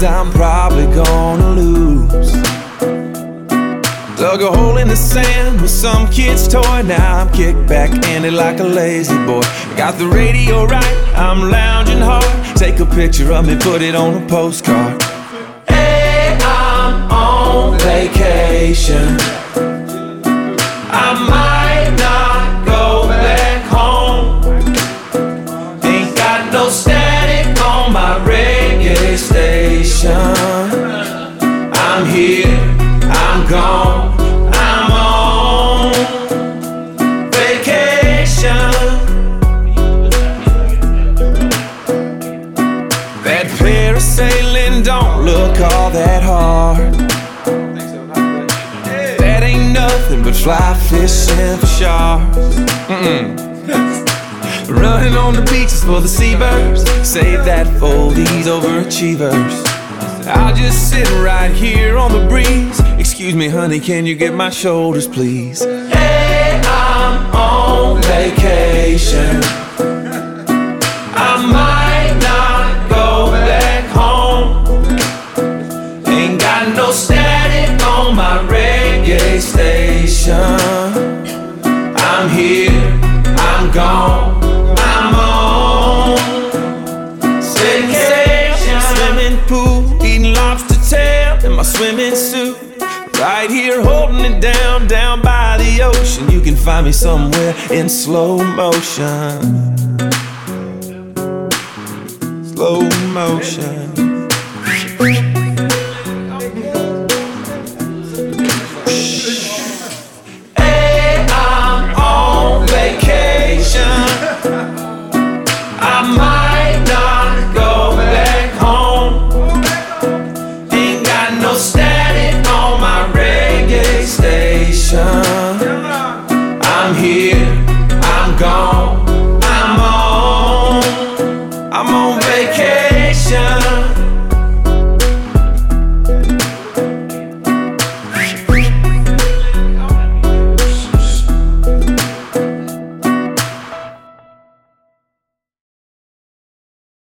odds I'm probably gonna lose. Dug a hole in the sand with some kid's toy. Now I'm kicked back in it like a lazy boy. Got the radio right, I'm lounging hard. Take a picture of me, put it on a postcard. Hey, I'm on vacation. I might not go back home. Ain't got no static on my reggae station. I'm here, I'm gone, I'm on vacation. That parasailing don't look all that hard. That ain't nothing but fly fishing for sharks. Running on the beaches for the seabirds. Save that for these overachievers. I'll just sit right here on the breeze. Excuse me, honey, can you get my shoulders, please? Hey, I'm on vacation. I might not go back home. Ain't got no static on my reggae station. I'm here, I'm gone, I'm on vacation. Swimming pool, eating lobster tail in my swimming suit. Right here holding it down, down by the ocean. You can find me somewhere in slow motion. Slow motion.